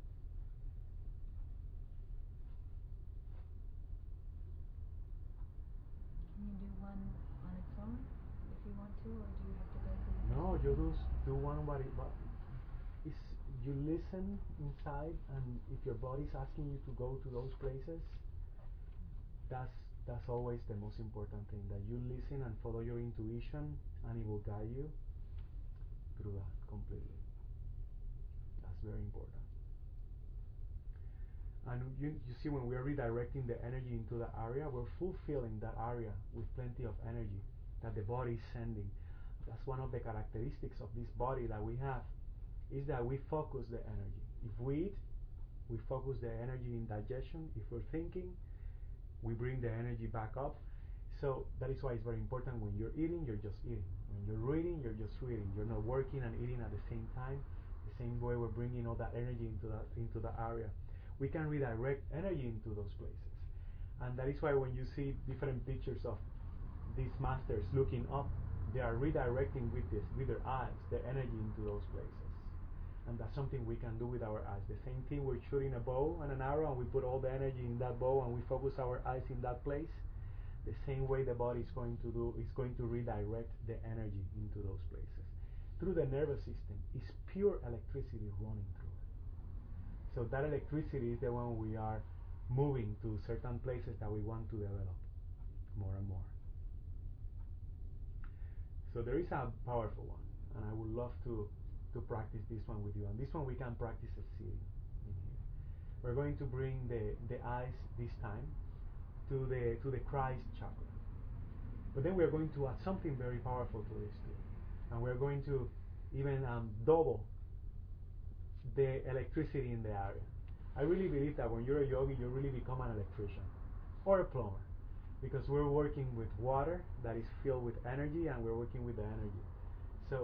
Can you do one on its own if you want to, or do you have to go through the No, process? you just do one what it, but it's, you listen inside, and if your body's asking you to go to those places, that's that's always the most important thing, that you listen and follow your intuition, and it will guide you through that completely. That's very important. And you, you see, when we are redirecting the energy into the area, we're fulfilling that area with plenty of energy that the body is sending. That's one of the characteristics of this body that we have, is that we focus the energy. If we eat, we focus the energy in digestion. If we're thinking, we bring the energy back up. So that is why it's very important, when you're eating, you're just eating. When you're reading, you're just reading. You're not working and eating at the same time. The same way we're bringing all that energy into that into the area. We can redirect energy into those places. And that is why when you see different pictures of these masters looking up, they are redirecting with this, with their eyes, the energy into those places. And that's something we can do with our eyes. The same thing, we're shooting a bow and an arrow, and we put all the energy in that bow, and we focus our eyes in that place. The same way the body is going to do, is going to redirect the energy into those places. Through the nervous system, it's pure electricity running through it. So that electricity is the one we are moving to certain places that we want to develop more and more. So there is a powerful one, and I would love to to practice this one with you. And this one we can practice at sitting in here. We're going to bring the the eyes this time to the to the Christ chakra. But then we're going to add something very powerful to this too, and we're going to even um, double the electricity in the area. I really believe that when you're a yogi, you really become an electrician or a plumber, because we're working with water that is filled with energy, and we're working with the energy. So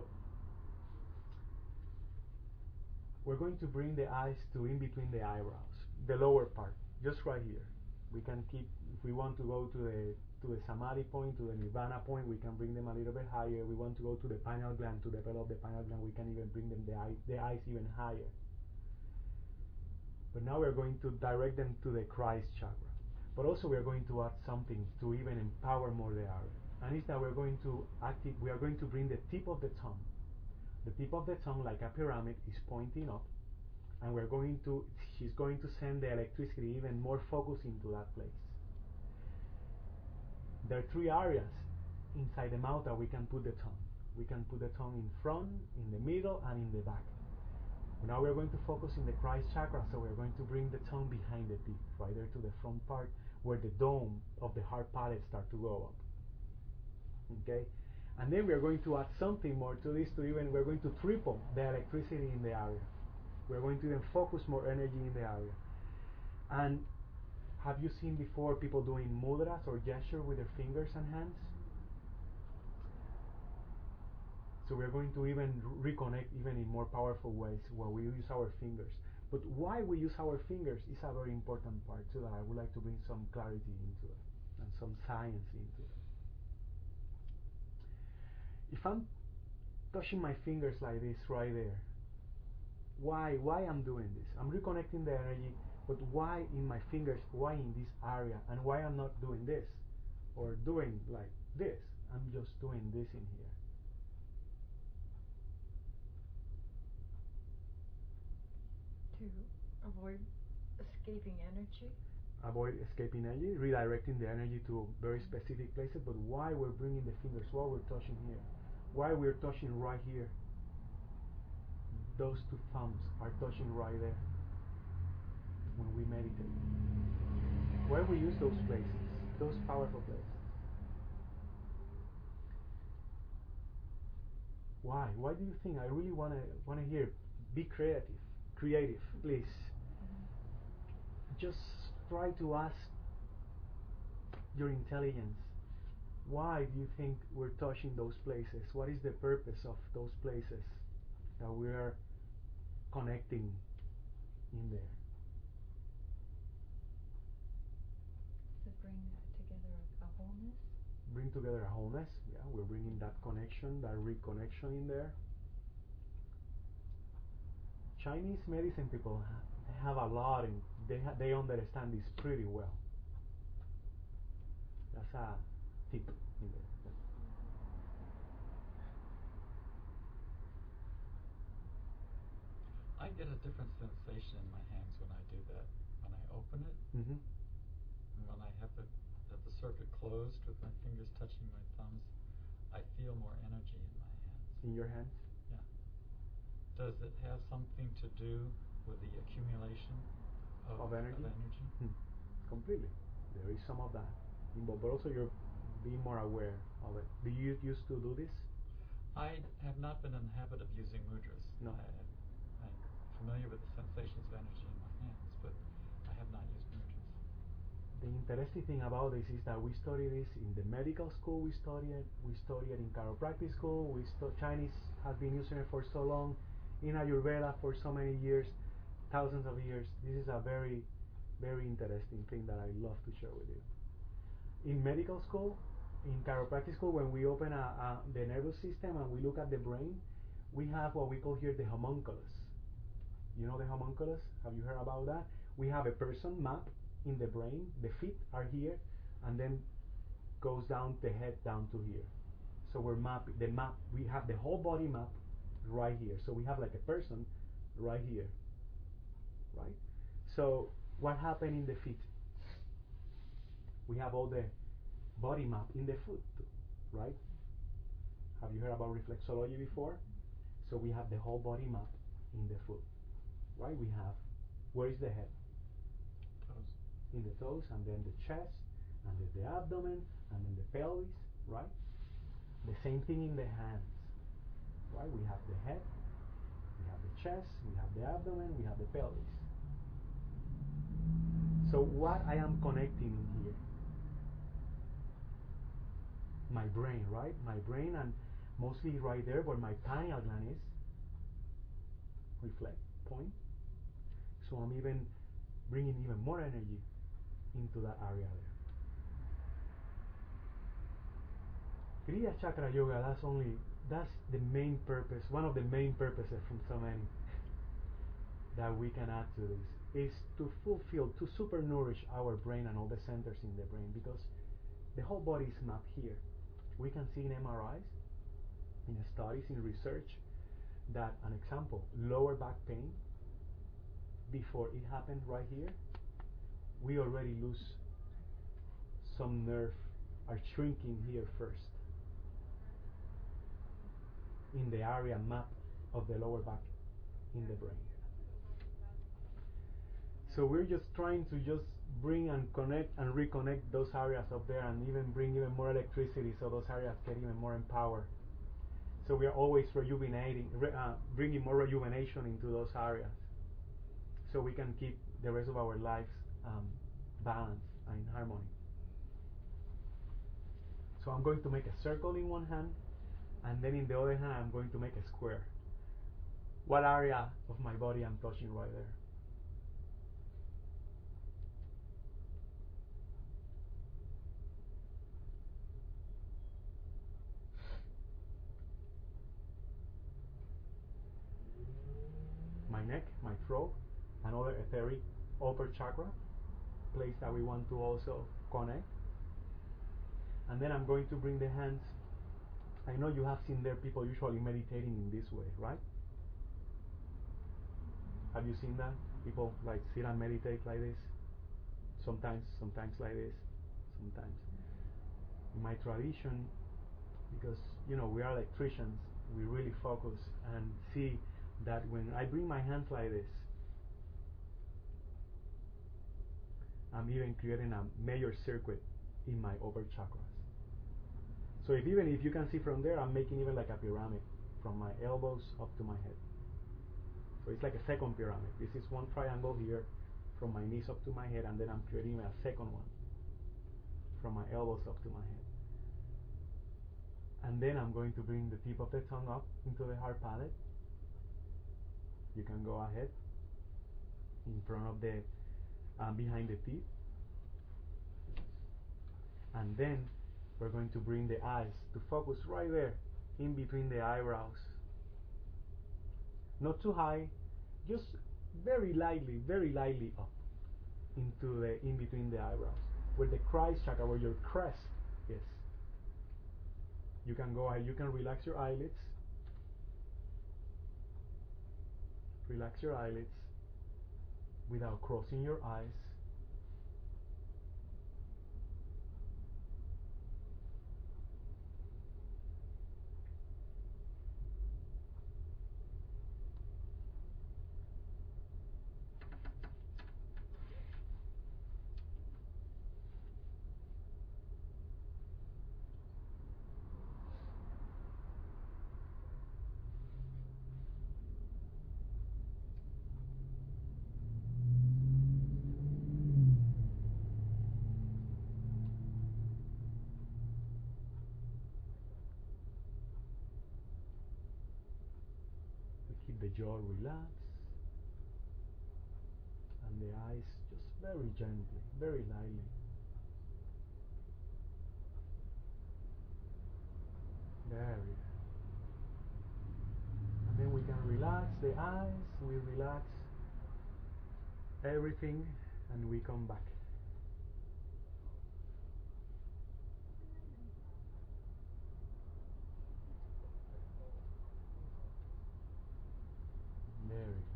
we're going to bring the eyes to in between the eyebrows, the lower part, just right here. We can keep, if we want to go to the to the samadhi point, to the nirvana point, we can bring them a little bit higher. We want to go to the pineal gland, to develop the pineal gland, we can even bring them the eye, the eyes even higher. But now we're going to direct them to the Christ chakra. But also we are going to add something to even empower more the area. And it's that we're going to active, we are going to bring the tip of the tongue. The tip of the tongue, like a pyramid, is pointing up, and we're going to, she's going to send the electricity even more focus into that place. There are three areas inside the mouth that we can put the tongue. We can put the tongue in front, in the middle, and in the back. Now we're going to focus in the Christ chakra, so we're going to bring the tongue behind the teeth, right there to the front part, where the dome of the hard palate start to go up. Okay? And then we're going to add something more to this, to even, we're going to triple the electricity in the area. We're going to even focus more energy in the area. And have you seen before people doing mudras or gesture with their fingers and hands? So we're going to even reconnect even in more powerful ways where we use our fingers. But why we use our fingers is a very important part too, that I would like to bring some clarity into it and some science into it. If I'm touching my fingers like this right there, why why I'm doing this? I'm reconnecting the energy, but why in my fingers? Why in this area? And why I'm not doing this or doing like this? I'm just doing this in here. To avoid escaping energy. Avoid escaping energy, redirecting the energy to very specific places. But why we're bringing the fingers? Why we're touching here? Why we're touching right here? Those two thumbs are touching right there when we meditate. Why we use those places, those powerful places? Why? Why do you think? I really wanna wanna hear. Be creative, creative, please. Just try to ask your intelligence. Why do you think we're touching those places? What is the purpose of those places that we are connecting in there? To bring together a wholeness. Bring together a wholeness. Yeah, we're bringing that connection, that reconnection in there. Chinese medicine people ha- have a lot, and they ha- they understand this pretty well. That's a tip in there. Yeah. I get a different sensation in my hands when I do that. When I open it, Mm-hmm. and when I have the closed with my fingers touching my thumbs, I feel more energy in my hands. In your hands? Yeah. Does it have something to do with the accumulation of, Of energy? Of energy? Hmm. Completely. There is some of that involved, but also you're being more aware of it. Do you used to do this? I have not been in the habit of using mudras. No. I, I'm familiar with the sensations of energy in my hands, but I have not used mudras. The interesting thing about this is that we study this in the medical school. We study it. We study it in chiropractic school. We stu- Chinese has been using it for so long. In Ayurveda for so many years, thousands of years. This is a very, very interesting thing that I love to share with you. In medical school, in chiropractic school, when we open a, a, the nervous system and we look at the brain, we have what we call here the homunculus. You know the homunculus? Have you heard about that? We have a person map in the brain. The feet are here, and then goes down the head down to here. So we're mapping the map. We have the whole body map right here. So we have like a person right here, right? So what happened in the feet? We have all the body map in the foot too, right? Have you heard about reflexology before? So we have the whole body map in the foot, right? We have, where is the head? Toes. In the toes, and then the chest, and then the abdomen, and then the pelvis, right? The same thing in the hands, right? We have the head, we have the chest, we have the abdomen, we have the pelvis. So what I am connecting in here? My brain, right? My brain, and mostly right there where my pineal gland is. Reflect, point. So I'm even bringing even more energy into that area there. Kriya Chakra Yoga, that's only, that's the main purpose, one of the main purposes from so many that we can add to this, is to fulfill, to super nourish our brain and all the centers in the brain, because the whole body is mapped here. We can see in M R Is, in studies, in research, that an example, lower back pain, before it happened right here, we already lose some nerve, are shrinking here first, in the area map of the lower back in the brain. So we're just trying to just bring and connect and reconnect those areas up there, and even bring even more electricity so those areas get even more empowered. So we are always rejuvenating, re, uh, bringing more rejuvenation into those areas, so we can keep the rest of our lives um, balanced and in harmony. So I'm going to make a circle in one hand, and then in the other hand I'm going to make a square. What area of my body I'm touching right there? My neck, my throat, another etheric upper chakra, place that we want to also connect. And then I'm going to bring the hands. I know you have seen there people usually meditating in this way, right? Have you seen that? People like sit and meditate like this. Sometimes, sometimes like this, sometimes. In my tradition, because you know we are electricians, we really focus and see that when I bring my hands like this, I'm even creating a major circuit in my upper chakras. So if even if you can see from there, I'm making even like a pyramid from my elbows up to my head. So it's like a second pyramid. This is one triangle here from my knees up to my head, and then I'm creating a second one from my elbows up to my head. And then I'm going to bring the tip of the tongue up into the hard palate. You can go ahead in front of the, um, behind the teeth. And then we're going to bring the eyes to focus right there, in between the eyebrows. Not too high, just very lightly, very lightly up into the, in between the eyebrows, where the Christ chakra, where your crest is. You can go ahead, you can relax your eyelids. Relax your eyelids without closing your eyes. the jaw relax, and the eyes just very gently, very lightly. Very. And then we can relax the eyes, we relax everything, and we come back. Very good.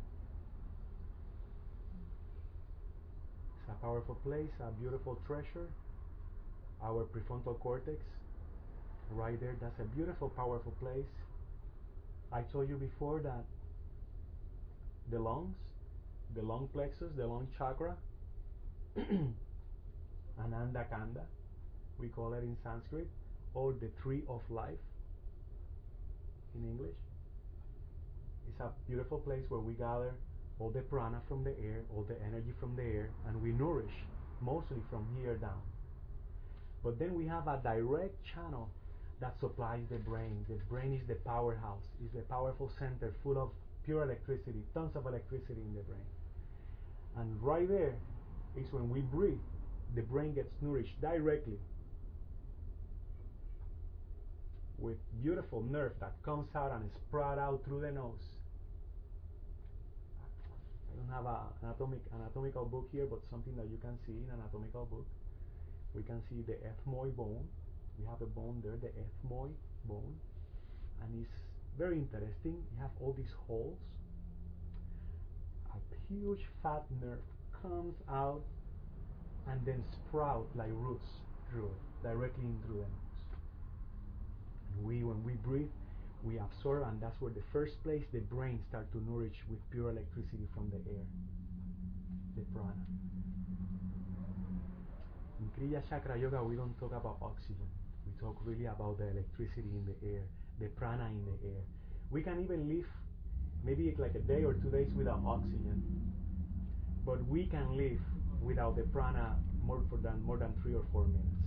It's a powerful place, a beautiful treasure. Our prefrontal cortex, right there, that's a beautiful, powerful place. I told you before that the lungs, the lung plexus, the lung chakra, Ananda Kanda, we call it in Sanskrit, or the tree of life in English. It's a beautiful place where we gather all the prana from the air, all the energy from the air, and we nourish mostly from here down. But then we have a direct channel that supplies the brain. The brain is the powerhouse, is the powerful center full of pure electricity, tons of electricity in the brain. And right there is when we breathe, the brain gets nourished directly with beautiful nerve that comes out and sprout out through the nose. I don't have an anatomic, anatomical book here, but something that you can see in an anatomical book. We can see the ethmoid bone. We have a bone there, the ethmoid bone, and it's very interesting. You have all these holes. A huge fat nerve comes out and then sprout like roots through it, directly in through the nose. And we, when we breathe, we absorb, and that's where the first place the brain starts to nourish with pure electricity from the air, the prana. In Kriya Chakra Yoga, we don't talk about oxygen. We talk really about the electricity in the air, the prana in the air. We can even live maybe like a day or two days without oxygen, but we can live without the prana more for than more than three or four minutes.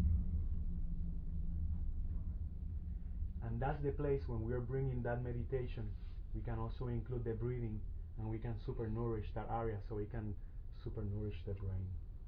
And that's the place when we're bringing that meditation, we can also include the breathing, and we can super nourish that area, so we can super nourish the brain.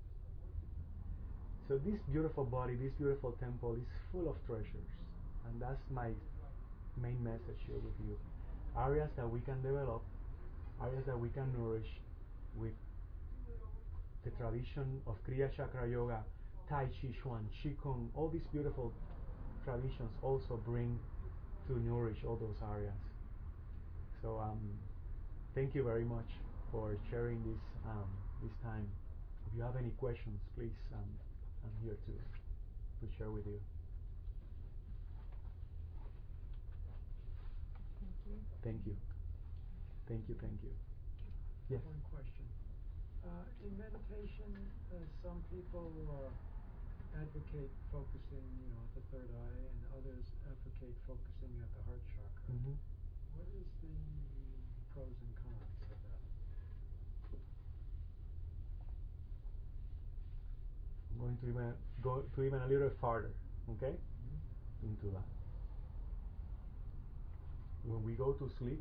So this beautiful body, this beautiful temple is full of treasures, and that's my main message here with you. Areas that we can develop, areas that we can nourish with the tradition of Kriya Chakra Yoga, Tai Chi Chuan, Qigong, all these beautiful traditions also bring to nourish all those areas. So um, thank you very much for sharing this um, this time. If you have any questions, please, um, I'm here to to share with you. Thank you. Thank you. Thank you. Thank you. Yes. One question. Uh, in meditation, uh, some people uh, advocate focusing, you know, at the third eye, and others advocate focusing at the heart chakra. Mm-hmm. What is the pros and cons of that? I'm going to even go to even a little farther, okay, Mm-hmm. into that. When we go to sleep,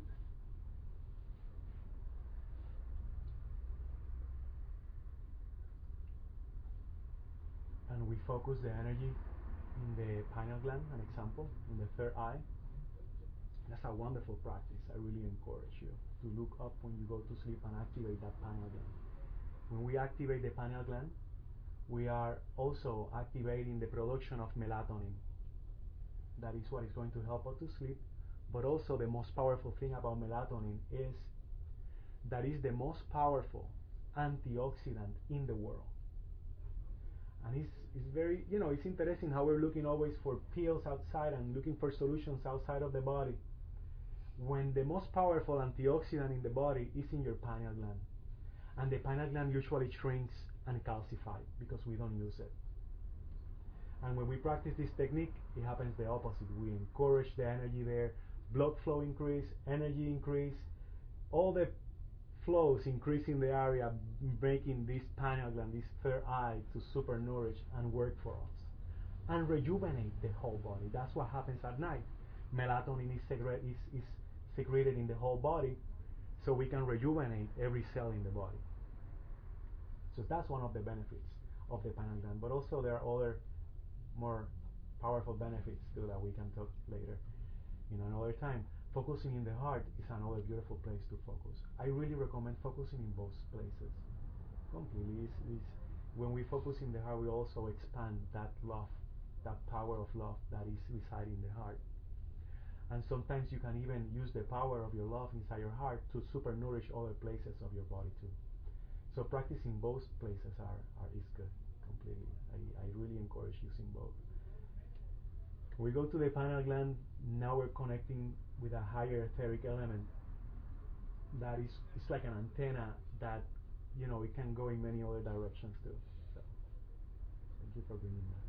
and we focus the energy in the pineal gland, an example, in the third eye, that's a wonderful practice. I really encourage you to look up when you go to sleep and activate that pineal gland. When we activate the pineal gland, we are also activating the production of melatonin. That is what is going to help us to sleep. But also the most powerful thing about melatonin is that is the most powerful antioxidant in the world. And it's, it's very, you know, it's interesting how we're looking always for pills outside and looking for solutions outside of the body, when the most powerful antioxidant in the body is in your pineal gland. And the pineal gland usually shrinks and calcifies because we don't use it. And when we practice this technique, it happens the opposite. We encourage the energy there, blood flow increase, energy increase, all the flows increase in the area, making this pineal gland, this third eye, to super nourish and work for us and rejuvenate the whole body. That's what happens at night. Melatonin is, segre- is, is secreted in the whole body, so we can rejuvenate every cell in the body. So that's one of the benefits of the pineal gland. But also there are other more powerful benefits too that we can talk later in another time. Focusing in the heart is another beautiful place to focus. I really recommend focusing in both places. Completely. It's, it's, when we focus in the heart, we also expand that love, that power of love that is residing in the heart. And sometimes you can even use the power of your love inside your heart to super nourish other places of your body too. So practicing both places are, are is good completely. I, I really encourage using both. We go to the pineal gland. Now we're connecting with a higher etheric element that is it's like an antenna that, you know, it can go in many other directions too. So thank you for bringing that.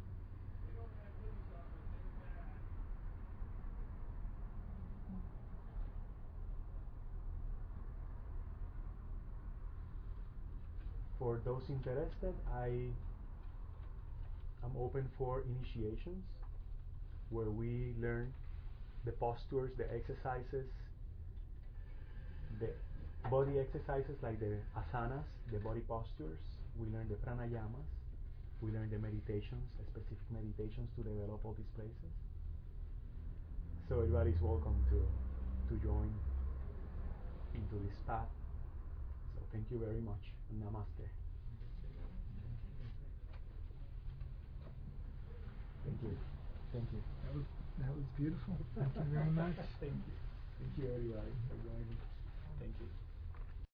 For those interested, I am open for initiations where we learn the postures, the exercises, the body exercises like the asanas, the body postures. We learn the pranayamas. We learn the meditations, specific meditations to develop all these places. So everybody's welcome to to join into this path. So thank you very much. Namaste. Thank you. Thank you. That was that was beautiful. Thank you very much. Thank you. Thank you everybody for joining. Thank you.